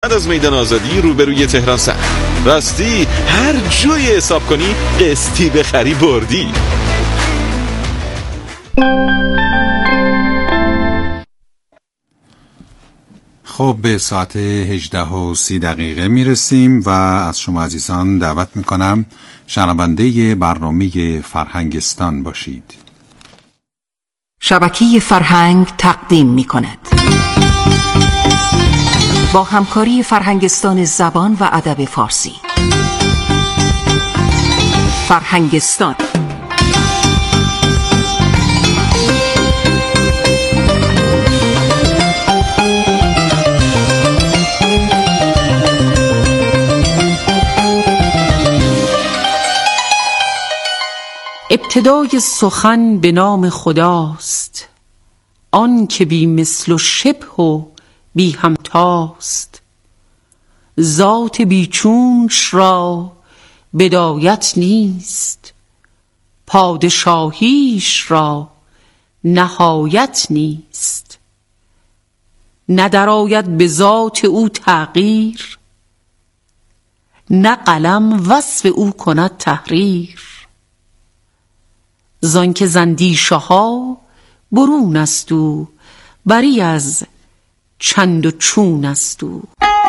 از میدان آزادی روبروی تهران سر راستی هر جوی حساب کنی قسطی بخری بردی. خب به ساعت 18:30 میرسیم و از شما عزیزان دعوت میکنم شنونده برنامه فرهنگستان باشید. شبکه فرهنگ تقدیم میکند با همکاری فرهنگستان زبان و ادب فارسی. فرهنگستان ابتدای سخن به نام خداست، آن که بی مثل و شبه و بی همتاست. ذات بیچونش را بدایت نیست، پادشاهیش را نهایت نیست. ندراید به ذات او تغییر، نه قلم وصف او کند تحریر. زان که زندیشه ها برون است او، بری از چند و چون است او.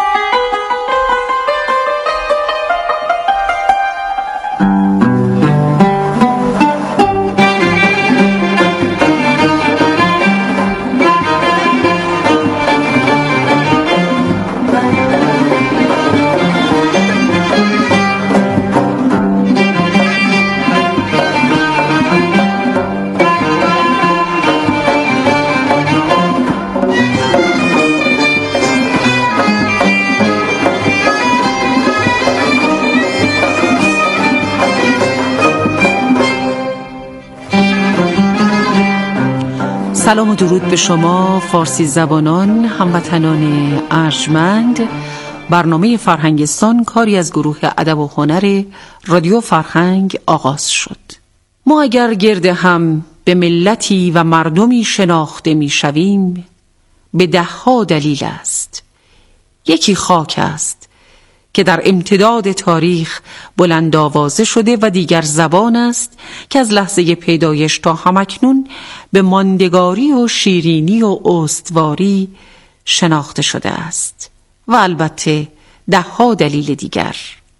سلام و درود به شما فارسی زبانان، هموطنان ارجمند. برنامه فرهنگستان کاری از گروه ادب و هنر رادیو فرهنگ آغاز شد. ما اگر گرد هم به ملتی و مردمی شناخته می شویم، به 10 دلیل است. یکی خاک است که در امتداد تاریخ بلند آوازه شده و دیگر زبان است که از لحظه پیدایش تا همکنون به ماندگاری و شیرینی و استواری شناخته شده است و البته 10 دلیل دیگر.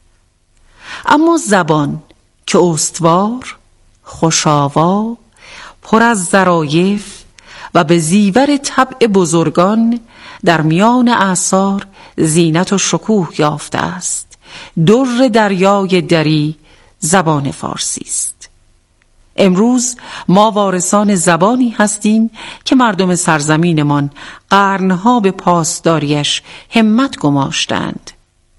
اما زبان که استوار، خوش‌آوا، پر از ظرایف و به زیور طبع بزرگان در میان اعصار زینت و شکوه یافته است، در دریای دری زبان فارسی است. امروز ما وارثان زبانی هستیم که مردم سرزمینمان قرنها به پاسداریش همت گماشتند.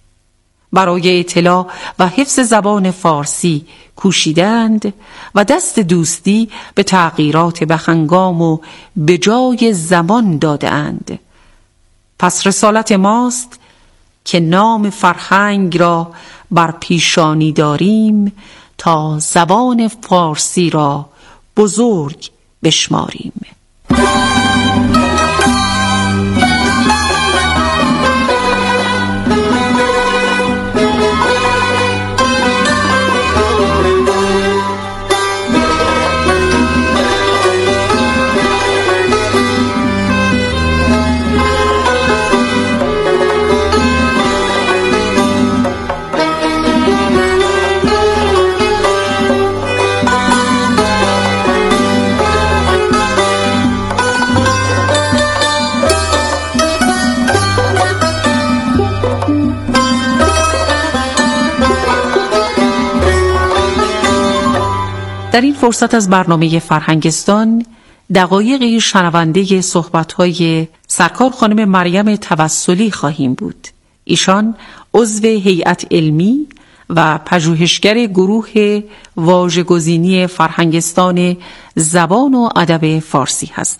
برای اطلاع و حفظ زبان فارسی کوشیدند و دست دوستی به تغییرات بهنگام و به جای زمان دادند. پس رسالت ماست که نام فرهنگ را بر پیشانی داریم تا زبان فارسی را بزرگ بشماریم. در این فرصت از برنامه فرهنگستان دقایقی شنونده صحبت‌های سرکار خانم مریم توسلی خواهیم بود. ایشان عضو هیئت علمی و پژوهشگر گروه واژه‌گزینی فرهنگستان زبان و ادب فارسی هستند.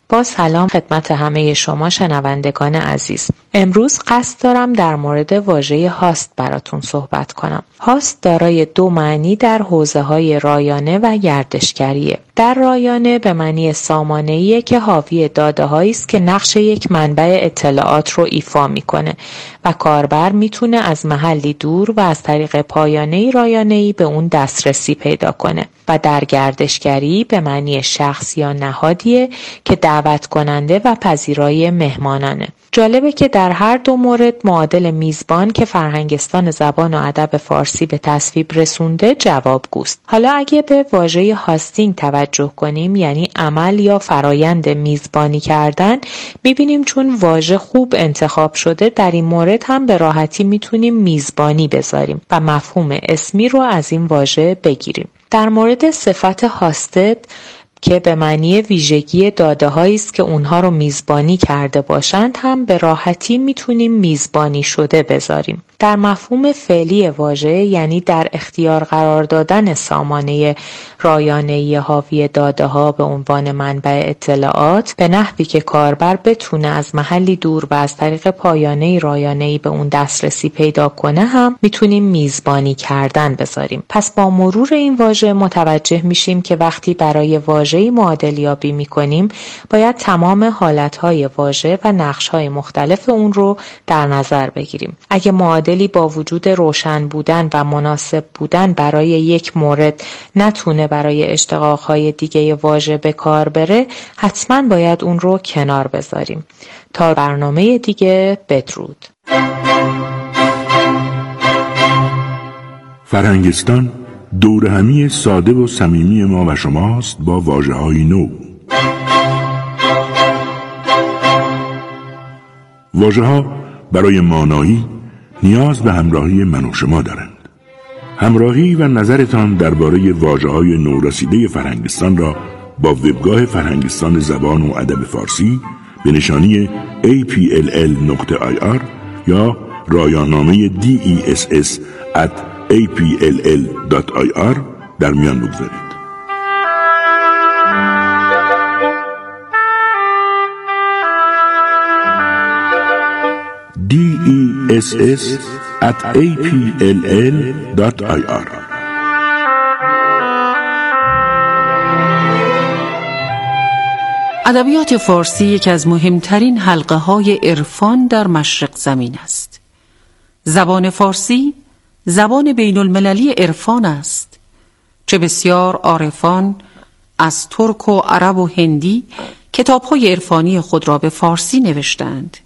با سلام خدمت همه شما شنوندگان عزیز. امروز قصد دارم در مورد واژه هاست براتون صحبت کنم. هاست دارای دو معنی در حوزه‌های رایانه و گردشگریه. در رایانه به معنی سامانه‌ایه که حاوی داده‌هایی است که نقش یک منبع اطلاعات رو ایفا میکنه و کاربر میتونه از محلی دور و از طریق پایانه رایانه‌ای به اون دسترسی پیدا کنه. و در گردشگری به معنی شخص یا نهادیه که دعوت کننده و پذیرای مهمانانه. جالبه که در هر دو مورد معادل میزبان که فرهنگستان زبان و ادب فارسی به تصویب رسونده جوابگوست. حالا اگه به واژه هاستینگ توجه کنیم، یعنی عمل یا فرایند میزبانی کردن، میبینیم چون واژه خوب انتخاب شده در این مورد هم به راحتی میتونیم میزبانی بذاریم و مفهوم اسمی رو از این واژه بگیریم. در مورد صفت هاستد که به معنی ویژگی داده‌هایی است که اونها رو میزبانی کرده باشند هم به راحتی میتونیم میزبانی شده بذاریم. در مفهوم فعلی واژه، یعنی در اختیار قرار دادن سامانه رایانه‌ای حاوی داده‌ها به عنوان منبع اطلاعات به نحوی که کاربر بتونه از محلی دور و از طریق پایانه رایانه‌ای به اون دسترسی پیدا کنه هم میتونیم میزبانی کردن بذاریم. پس با مرور این واژه متوجه میشیم که وقتی برای واژه‌ای معادل یابی میکنیم باید تمام حالتهای واژه و نقش‌های مختلف اون رو در نظر بگیریم. اگه معادلی با وجود روشن بودن و مناسب بودن برای یک مورد نتونه برای اشتقاق‌های دیگه واژه به کار بره، حتما باید اون رو کنار بذاریم. تا برنامه دیگه، بدرود. فرهنگستان دور همی ساده و صمیمی ما و شماست با واژه‌های نو. واژه‌ها برای مانایی نیاز به همراهی من و شما دارند. همراهی و نظرتان درباره واژه‌های نورسیده فرهنگستان را با وبگاه فرهنگستان زبان و ادب فارسی به نشانی apll.ir یا رایانامه DESS@apll.ir در میان بگذارید. DESS@apll.ir. ادبیات فارسی یکی از مهمترین حلقه‌های عرفان در مشرق زمین است. زبان فارسی زبان بین المللی عرفان است. چه بسیار عارفان از ترک و عرب و هندی کتاب‌های عرفانی خود را به فارسی نوشتند.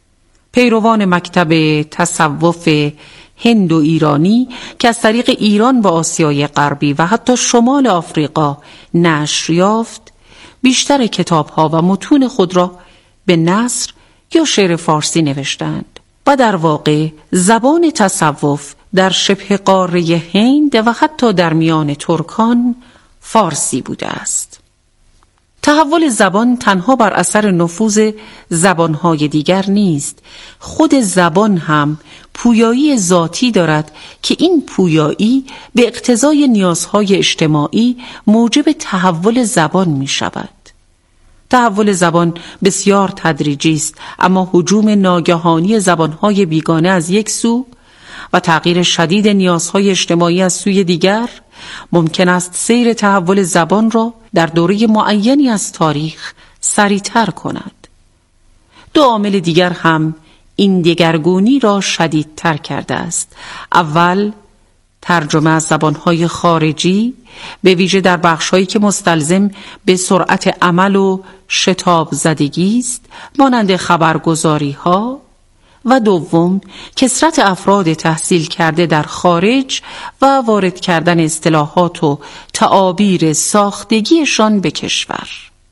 پیروان مکتب تصوف هند و ایرانی که از طریق ایران و آسیای غربی و حتی شمال آفریقا نشر یافت، بیشتر کتاب‌ها و متون خود را به نثر یا شعر فارسی نوشتند و در واقع زبان تصوف در شبه قاره هند و حتی در میان ترکان فارسی بوده است. تحول زبان تنها بر اثر نفوذ زبانهای دیگر نیست. خود زبان هم پویایی ذاتی دارد که این پویایی به اقتضای نیازهای اجتماعی موجب تحول زبان می شود. تحول زبان بسیار تدریجی است، اما هجوم ناگهانی زبانهای بیگانه از یک سو و تغییر شدید نیازهای اجتماعی از سوی دیگر ممکن است سیر تحول زبان را در دوره معینی از تاریخ سریعتر کند. دو عامل دیگر هم این دگرگونی را شدیدتر کرده است. اول، ترجمه از زبانهای خارجی به ویژه در بخش‌هایی که مستلزم به سرعت عمل و شتاب زدگی است، مانند خبرگزاری‌ها. و دوم، کثرت افراد تحصیل کرده در خارج و وارد کردن اصطلاحات و تعابیر ساختگیشان به کشور.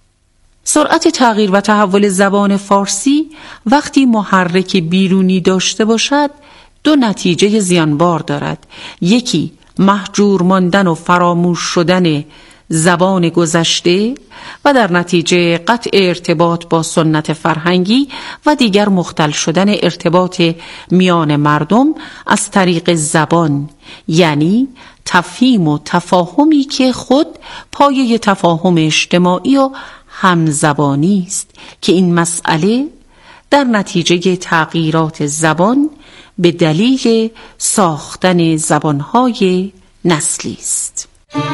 سرعت تغییر و تحول زبان فارسی وقتی محرک بیرونی داشته باشد دو نتیجه زیانبار دارد. یکی، محجور ماندن و فراموش شدن زبان گذشته و در نتیجه قطع ارتباط با سنت فرهنگی و دیگر مختل شدن ارتباط میان مردم از طریق زبان، یعنی تفهیم و تفاهمی که خود پایه تفاهم اجتماعی و همزبانی است که این مسئله در نتیجه تغییرات زبان به دلیل ساختن زبانهای نسلی است.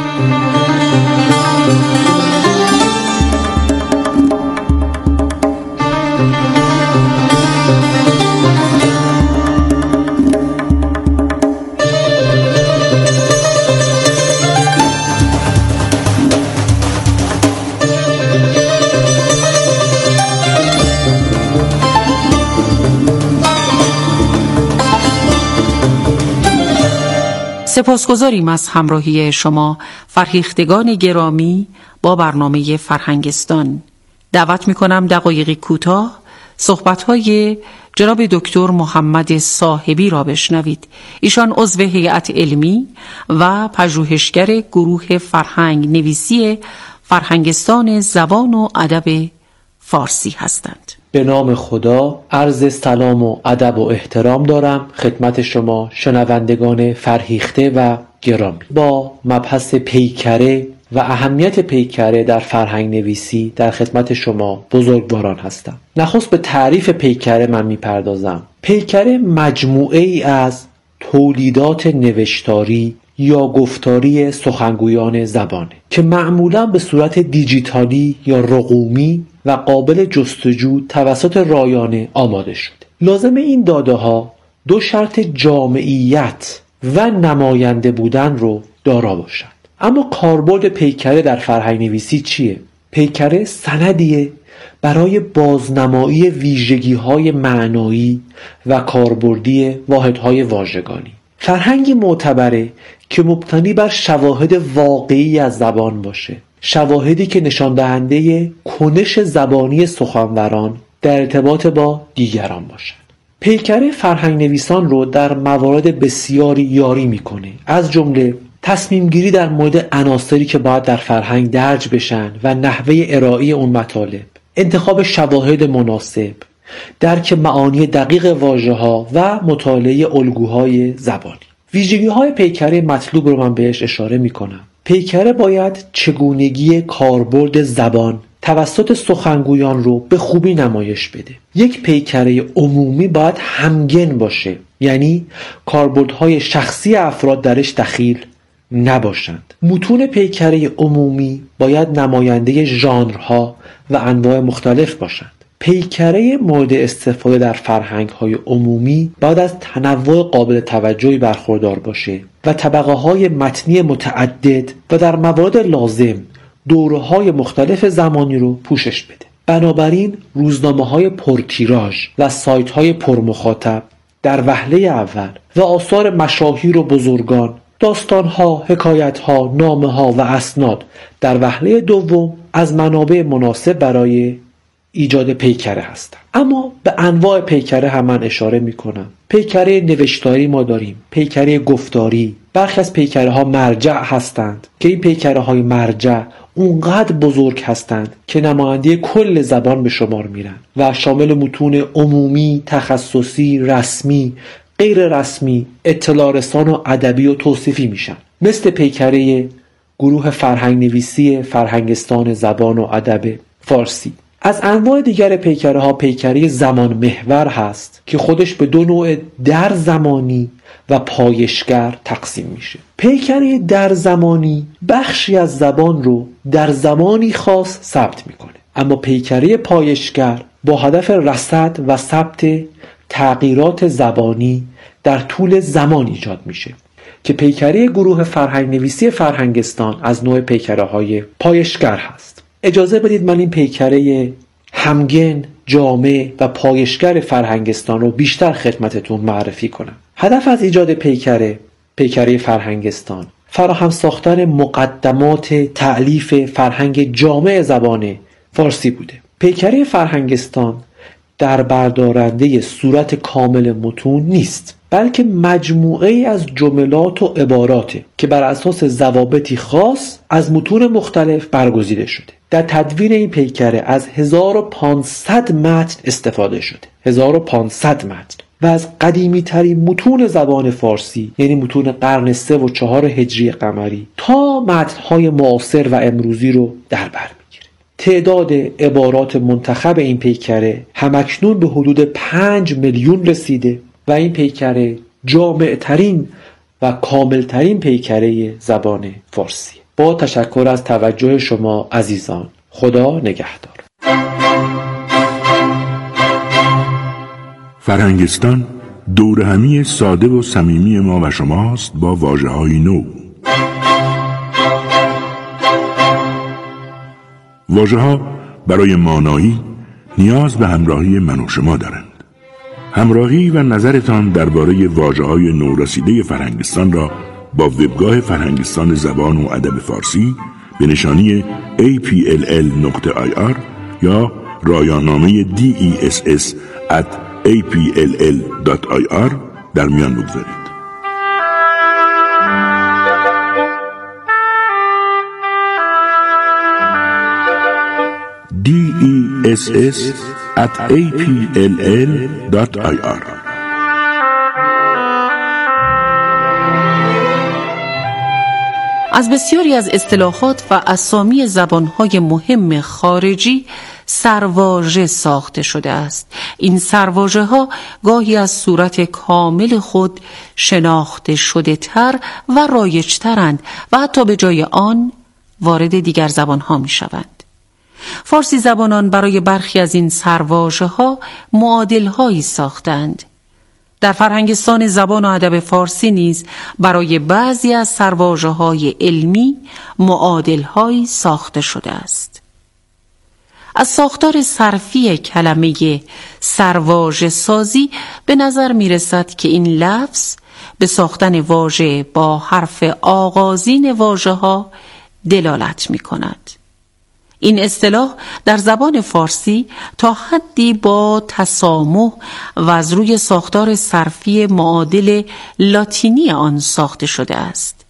سپاسگزاریم از همراهی شما فرهیختگان گرامی با برنامه فرهنگستان. دعوت می‌کنم دقایقی کوتاه صحبت‌های جناب دکتر محمد صاحبی را بشنوید. ایشان عضو هیئت علمی و پژوهشگر گروه فرهنگ نویسی فرهنگستان زبان و ادب فارسی هستند. به نام خدا عرض سلام و ادب و احترام دارم خدمت شما شنوندگان فرهیخته و گرامی. با مبحث پیکره و اهمیت پیکره در فرهنگ نویسی در خدمت شما بزرگواران هستم. نخست به تعریف پیکره من میپردازم. پیکره مجموعه ای از تولیدات نوشتاری یا گفتاری سخنگویان زبانه که معمولا به صورت دیجیتالی یا رقومی و قابل جستجو توسط رایانه آماده شده. لازم این داده ها دو شرط جامعیت و نماینده بودن رو دارا باشند. اما کاربرد پیکره در فرهنگ نویسی چیه؟ پیکره سندیه برای بازنمایی ویژگی‌های معنایی و کاربردی واحدهای واژگانی. فرهنگی معتبره که مبتنی بر شواهد واقعی از زبان باشه، شواهدی که نشان دهنده کنش زبانی سخنوران در ارتباط با دیگران باشند. پیکره فرهنگ نویسان رو در موارد بسیاری یاری میکنه، از جمله تصمیم گیری در مورد عناصری که باید در فرهنگ درج بشن و نحوه ارائه اون مطالب، انتخاب شواهد مناسب، درک معانی دقیق واژه‌ها و مطالعه الگوهای زبانی. ویژگی‌های پیکره مطلوب رو من بهش اشاره میکنم. پیکره باید چگونگی کاربرد زبان توسط سخنگویان رو به خوبی نمایش بده. یک پیکره عمومی باید همگن باشه، یعنی کاربردهای شخصی افراد درش دخیل نباشند. متون پیکره عمومی باید نماینده ژانرها و انواع مختلف باشند. پیکره مورد استفاده در فرهنگ‌های عمومی باید از تنوع قابل توجهی برخوردار باشه و طبقه‌های متنی متعدد و در موارد لازم دوره‌های مختلف زمانی رو پوشش بده. بنابراین روزنامه‌های پرتیراژ و سایت‌های پرمخاطب در وهله اول و آثار مشاهیر و بزرگان، داستان‌ها، حکایت‌ها، نامه‌ها و اسناد در وهله دوم از منابع مناسب برای ایجاد پیکره هستند. اما به انواع پیکره هم من اشاره میکنم. پیکره نوشتاری ما داریم، پیکره گفتاری. برخی از پیکره ها مرجع هستند که این پیکره های مرجع اونقدر بزرگ هستند که نماینده کل زبان به شمار میرن و شامل متون عمومی، تخصصی، رسمی، غیر رسمی، اطلاع رسان و ادبی و توصیفی میشن. مثل پیکره گروه فرهنگ نویسی فرهنگستان زبان و ادب فارسی. از انواع دیگر پیکره ها پیکره زمان محور هست که خودش به دو نوع در زمانی و پایشگر تقسیم میشه. پیکره در زمانی بخشی از زبان رو در زمانی خاص ثبت میکنه، اما پیکره پایشگر با هدف رصد و ثبت تغییرات زبانی در طول زمان ایجاد میشه که پیکره گروه فرهنگ نویسی فرهنگستان از نوع پیکره های پایشگر هست. اجازه بدید من این پیکره همگن، جامع و پایشگر فرهنگستان رو بیشتر خدمتتون معرفی کنم. هدف از ایجاد پیکره فرهنگستان فراهم ساختن مقدمات تألیف فرهنگ جامع زبان فارسی بوده. پیکره فرهنگستان در بردارنده صورت کامل متون نیست، بلکه مجموعه از جملات و عباراته که بر اساس ضوابطی خاص از متون مختلف برگزیده شده. در تدوین این پیکره از 1500 متن استفاده شده. 1500 متن و از قدیمی ترین متون زبان فارسی، یعنی متون قرن 3 و 4 هجری قمری تا متن‌های معاصر و امروزی رو در بر میگیره. تعداد عبارات منتخب این پیکره همکنون به حدود 5 میلیون رسیده و این پیکره جامع‌ترین و کاملترین پیکره زبان فارسی. با تشکر از توجه شما عزیزان. خدا نگهدار. فرهنگستان دورهمی ساده و صمیمی ما و شماست با واژه‌های نو. واژه‌ها برای مانایی نیاز به همراهی من و شما دارند. همراهی و نظرتان درباره واژه‌های نورسیده فرهنگستان را با وبگاه فرهنگستان زبان و ادب فارسی به نشانی apll.ir یا رایانامه DESS@apll.ir در میان بگذارید. DESS@apll.ir. از بسیاری از اصطلاحات و اسامی زبانهای مهم خارجی سرواژه ساخته شده است. این سرواژه ها گاهی از صورت کامل خود شناخته شده تر و رایج ترند و حتی به جای آن وارد دیگر زبان ها می شوند. فارسی زبانان برای برخی از این سرواژه ها معادل هایی ساختند. در فرهنگستان زبان و ادب فارسی نیز برای بعضی از سرواژه های علمی معادل هایی ساخته شده است. از ساختار صرفی کلمه سرواژه سازی به نظر می رسد که این لفظ به ساختن واژه با حرف آغازین واژه ها دلالت می کند. این اصطلاح در زبان فارسی تا حدی با تسامح و از روی ساختار صرفی معادل لاتینی آن ساخته شده است.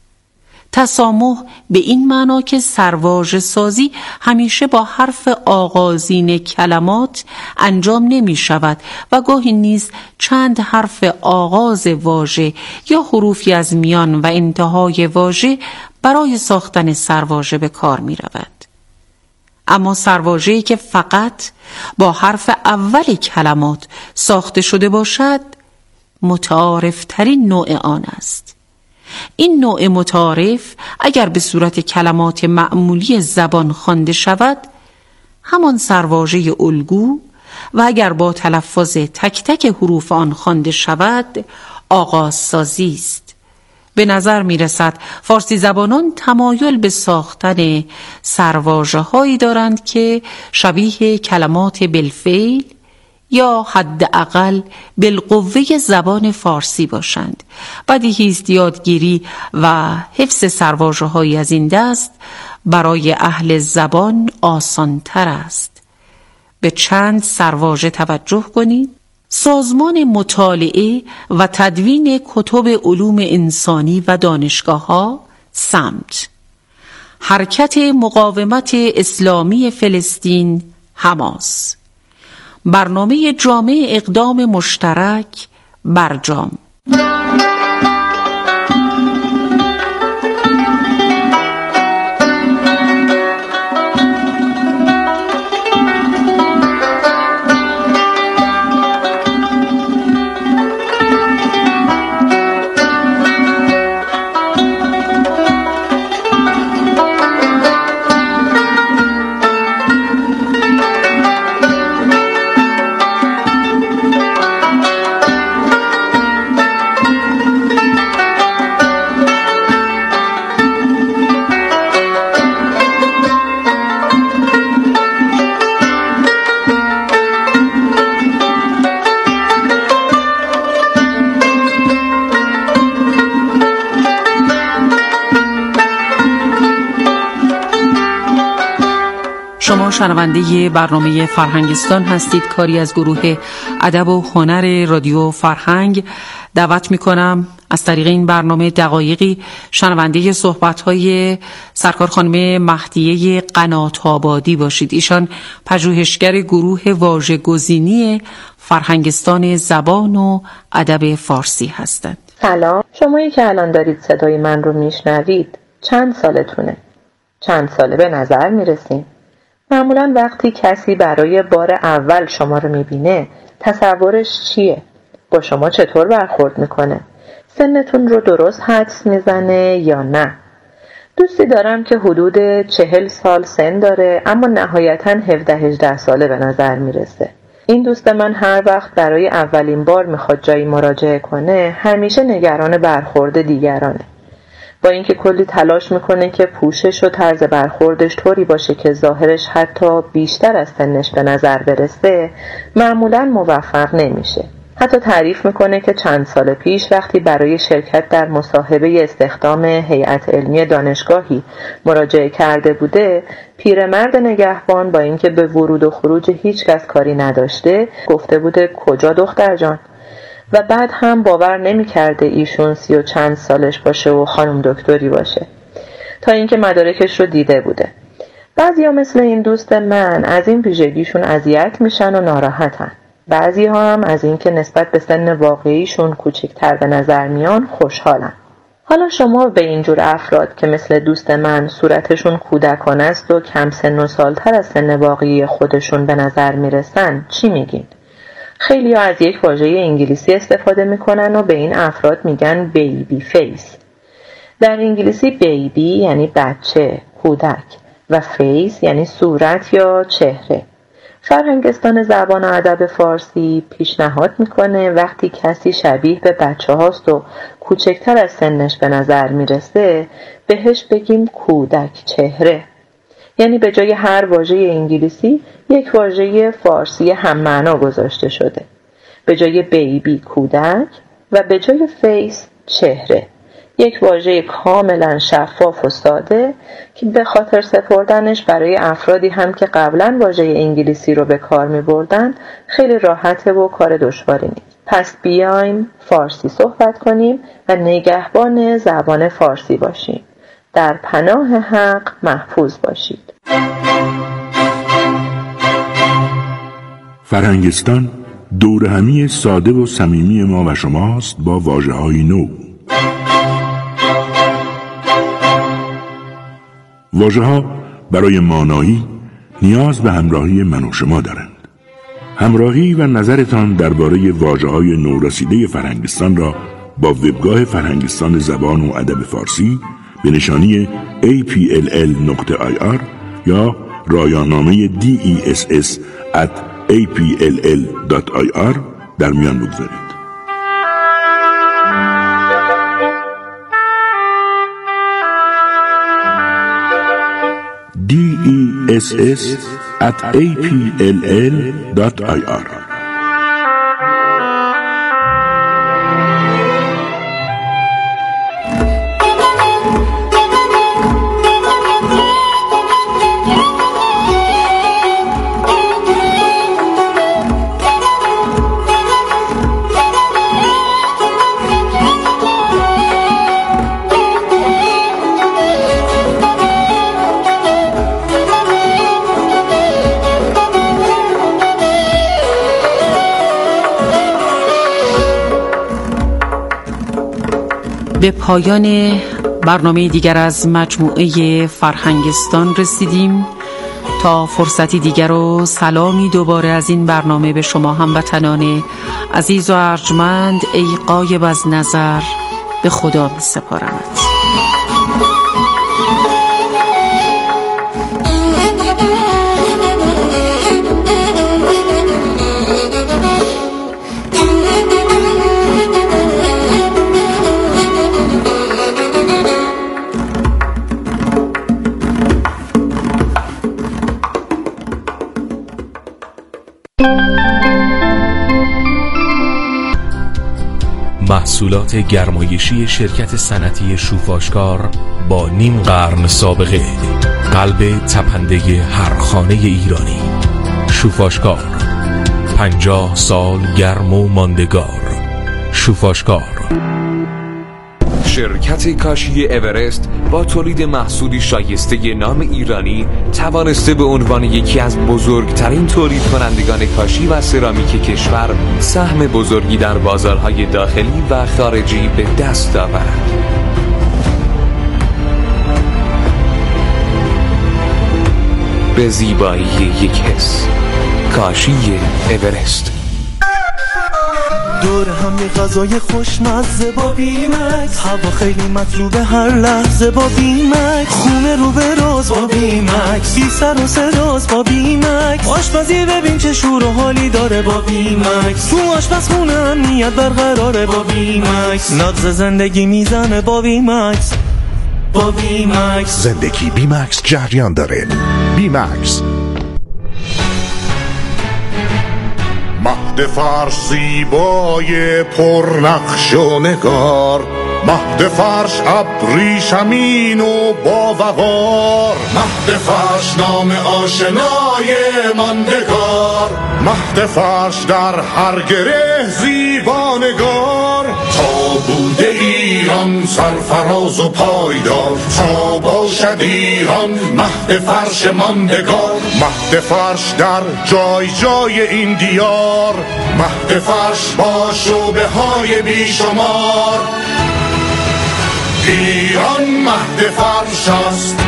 تسامح به این معنا که سرواژه سازی همیشه با حرف آغازین کلمات انجام نمی شود و گاهی نیز چند حرف آغاز واژه یا حروفی از میان و انتهای واژه برای ساختن سرواژه به کار می رود. اما سرواژه‌ای که فقط با حرف اول کلمات ساخته شده باشد متعارف ترین نوع آن است. این نوع متعارف اگر به صورت کلمات معمولی زبان خوانده شود همان سرواژه الگو و اگر با تلفظ تک تک حروف آن خوانده شود آغازسازی است. به نظر می رسد فارسی زبانان تمایل به ساختن سرواژه هایی دارند که شبیه کلمات بالفعل یا حداقل بالقوه زبان فارسی باشند. بدیهی است یادگیری و حفظ سرواژه هایی از این دست برای اهل زبان آسان تر است. به چند سرواژه توجه کنید. سازمان مطالعه و تدوین کتب علوم انسانی و دانشگاه‌ها سمت، حرکت مقاومت اسلامی فلسطین حماس، برنامه جامع اقدام مشترک برجام. شما شنونده برنامه فرهنگستان هستید، کاری از گروه ادب و هنر رادیو فرهنگ. دعوت میکنم از طریق این برنامه دقایقی شنونده صحبت‌های سرکار خانم مهدیه قنات‌آبادی باشید. ایشان پژوهشگر گروه واژه‌گزینی فرهنگستان زبان و ادب فارسی هستند. سلام، شمایی که الان دارید صدای من رو میشنوید چند سالتونه؟ چند ساله به نظر میرسین؟ معمولا وقتی کسی برای بار اول شما رو میبینه تصورش چیه؟ با شما چطور برخورد میکنه؟ سنتون رو درست حدس میزنه یا نه؟ دوستی دارم که حدود 40 سال سن داره اما نهایتاً 17-18 ساله به نظر میرسه. این دوست من هر وقت برای اولین بار میخواد جایی مراجعه کنه همیشه نگران برخورد دیگرانه. با اینکه کلی تلاش میکنه که پوشش و طرز برخوردش طوری باشه که ظاهرش حتی بیشتر از سنش به نظر برسه، معمولاً موفق نمیشه. حتی تعریف میکنه که چند سال پیش وقتی برای شرکت در مصاحبه استخدام هیئت علمی دانشگاهی مراجعه کرده بوده، پیرمرد نگهبان با اینکه به ورود و خروج هیچ کس کاری نداشته گفته بوده کجا دختر جان؟ و بعد هم باور نمی‌کرده ایشون 30 و چند سالش باشه و خانم دکتری باشه، تا اینکه مدارکش رو دیده بوده. بعضیا مثل این دوست من از این ویژگیشون اذیت میشن و ناراحتن. بعضی ها هم از اینکه نسبت به سن واقعیشون کوچکتر به نظر میان خوشحالن. حالا شما به اینجور افراد که مثل دوست من صورتشون کودکانه است و کم سن و سالتر از سن واقعی خودشون به نظر میرسن چی میگین؟ خیلی ها از یک واژه انگلیسی استفاده میکنن و به این افراد میگن بیبی فیس. در انگلیسی بیبی یعنی بچه، کودک و فیس یعنی صورت یا چهره. فرهنگستان زبان و ادب فارسی پیشنهاد میکنه وقتی کسی شبیه به بچه هاست و کوچکتر از سنش به نظر میرسه بهش بگیم کودک چهره. یعنی به جای هر واژه انگلیسی یک واژه فارسی هم معنا گذاشته شده. به جای بیبی کودک و به جای فیس چهره. یک واژه کاملا شفاف و ساده که به خاطر سپردنش برای افرادی هم که قبلا واژه انگلیسی رو به کار می بردن خیلی راحته و کار دشواری نیست. پس بیایم فارسی صحبت کنیم و نگهبان زبان فارسی باشیم. در پناه حق محفوظ باشید. فرهنگستان دور همی ساده و صمیمی ما و شماست با واژه‌های نو. واژه‌ها برای مانایی نیاز به همراهی من و شما دارند. همراهی و نظرتان درباره واژه‌های نورسیده فرهنگستان را با وبگاه فرهنگستان زبان و ادب فارسی به نشانی apll.ir یا رایانامه DESS@apll.ir در میان بگذارید. DESS@apll.ir. به پایان برنامه دیگر از مجموعه فرهنگستان رسیدیم. تا فرصتی دیگر و سلامی دوباره از این برنامه به شما هموطنان عزیز و ارجمند، ای غایب از نظر، به خدا می سپارمت. محصولات گرمایشی شرکت صنعتی شوفاشکار با نیم قرن سابقه، قلب تپنده هر خانه ایرانی. شوفاشکار، 50 سال گرم و ماندگار. شوفاشکار. شرکت کاشی اورست با تولید محصولی شایسته نام ایرانی توانسته به عنوان یکی از بزرگترین تولید کنندگان کاشی و سرامیک کشور سهم بزرگی در بازارهای داخلی و خارجی به دست آورد. به زیبایی یک حس. کاشی اورست. دور هم یه غذای خوشمزه با بیمکس، هوا خیلی مطلوبه هر لحظه با بیمکس، خونه رو به راز با بیمکس، بی سر و صداست با بیمکس، آشپزی ببین چه شور و حالی داره با بیمکس، تو آشپزخونه امنیت برقراره با بیمکس، نبض زندگی میزنه با بیمکس. با بیمکس زندگی بیمکس جریان داره. بیمکس. مهد فرش زیبای پرنقش و نگار، مهد فرش ابریشمین و با وقار، مهد فرش نام آشنای ماندگار، مهد فرش در هر گره زیبانگار، تا بوده ایران سرفراز و پایدار، تا باشد ایران مهد فرش ماندگار، مهد فرش در جای جای این دیار، مهد فرش با شعبه های بیشمار، ایران مهد فرش است.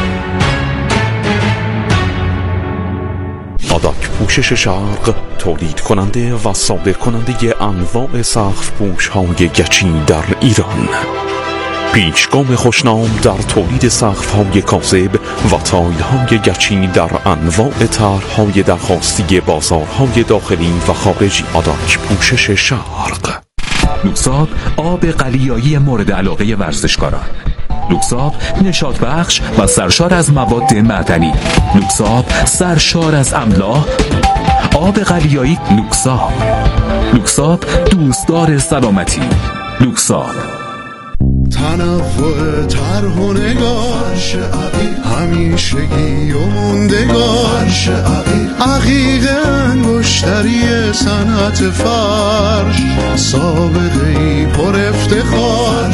آداک پوشش شرق تولید کننده و صادر کننده انواع سقف پوش های گچی در ایران. پیشگام خوشنام در تولید سقف های کاذب و تایل های گچی در انواع طرح‌های درخواستی بازارهای داخلی و خارجی. آداک پوشش شرق. لوکساب آب قلیایی مورد علاقه ورزشکاران. لوکساب نشاط بخش و سرشار از مواد معدنی. لوکساب سرشار از املاح. آب قلیایی لوکساب. لوکساب دوستدار سلامتی. لوکساب. تنوع طرح و نگار، همیشگی و موندگار، عقیق انگشتری صنعت فرش، سابقه‌ای پر افتخار.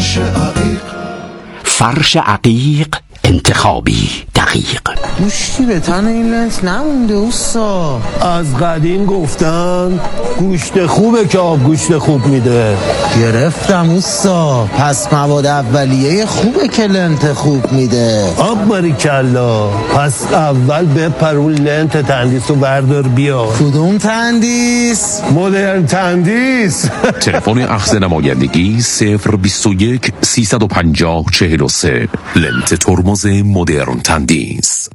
فرش عقیق انتخابی دقیق. گوشتی به تن این لنت نمونده اوستا. از قدیم گفتن گوشت خوبه که آب گوشت خوب میده. گرفتم اوستا. پس مواد اولیه خوبه که لنت خوب میده. آب باریکلا. پس اول بپر اون لنت تندیس رو بردار بیا. کدوم تندیس؟ مدرن تندیس. تلفن اخذ نمایندگی 021 350 43. لنت ترمز مدرن تندیس.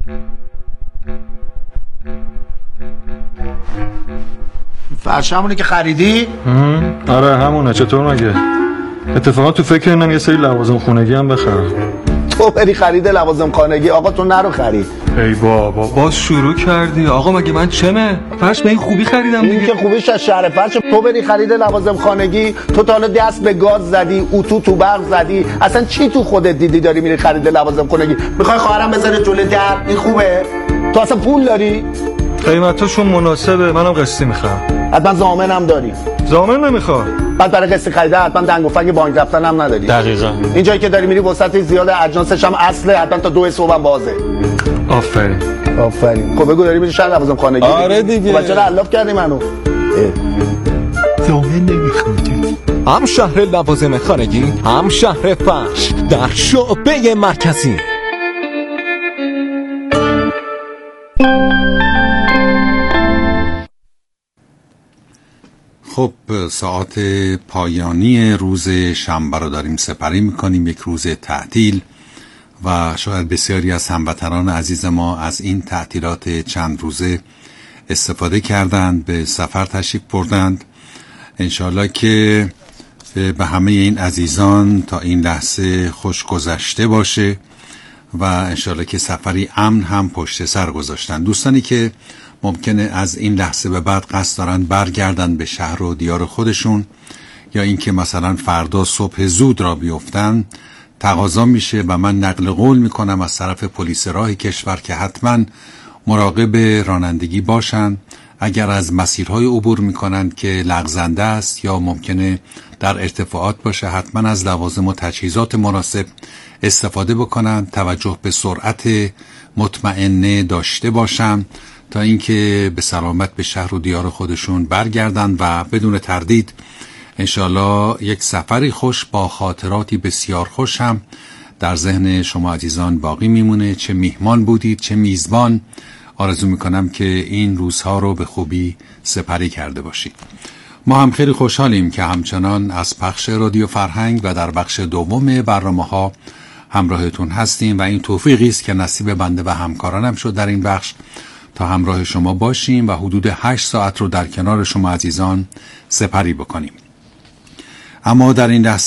فرش همونه که خریدی؟ آره همونه. چطور مگه؟ اتفاقا تو فکر اینم یه سری لوازم خونگی هم بخرم. تو بری خرید لوازم خانگی، آقا تو نرو خرید. ای بابا باز شروع کردی. آقا مگه من چمه؟ فرش به این خوبی خریدم دیگه. این که خوبیش از شهر فرش. تو بری خرید لوازم خانگی، تو تا حالا دست به گاز زدی، اتو تو برق زدی، اصلا چی تو خودت دیدی داری میری خرید لوازم خانگی؟ میخوای خواهرم بذاره جلوی در؟ این خوبه؟ تو اصلا پول داری؟ قیمتاشون مناسبه. منم قسطی میخوام. حتما ضامنم داری؟ ضامن نمیخوام. بعد برای قسط خریده حتما دنگ و فنگ بانک رفتن هم نداری. دقیقاً. این جایی که داری میری وسط زیاد اجناسش هم اصله، حتما تا 2 صبح هم بازه. آفرین. خب بگو داری میری شهر لوازم خانگی؟ آره دیگه. خب چرا علاف کردی منو؟ ضامن نمیخوام. هم شهر لوازم خانگی، هم شهر فرش در شعبه مرکزی. خب ساعت پایانی روز شنبه رو داریم سپری میکنیم، یک روز تعطیل و شاید بسیاری از هموطنان عزیز ما از این تعطیلات چند روزه استفاده کردند، به سفر تشریف بردند. انشالله که به همه این عزیزان تا این لحظه خوش گذشته باشه و انشالله که سفری امن هم پشت سر گذاشتن. دوستانی که ممکنه از این لحظه به بعد قصد دارن برگردن به شهر و دیار خودشون یا اینکه مثلا فردا صبح زود را بیفتن، تقاضا میشه و من نقل قول میکنم از طرف پلیس راه کشور که حتما مراقب رانندگی باشن. اگر از مسیرهای عبور میکنند که لغزنده است یا ممکنه در ارتفاعات باشه، حتما از لوازم و تجهیزات مناسب استفاده بکنن، توجه به سرعت مطمئنه داشته باشن تا اینکه به سلامت به شهر و دیار خودشون برگردن و بدون تردید انشالله یک سفری خوش با خاطراتی بسیار خوش هم در ذهن شما عزیزان باقی میمونه. چه میهمان بودید چه میزبان. آرزو میکنم که این روزها رو به خوبی سپری کرده باشید. ما هم خیلی خوشحالیم که همچنان از پخش رادیو فرهنگ و در بخش دوم برنامه‌ها همراهتون هستیم و این توفیقی است که نصیب بنده و همکارانم شد در این بخش تا همراه شما باشیم و حدود 8 ساعت رو در کنار شما عزیزان سپری بکنیم. اما در این لحظه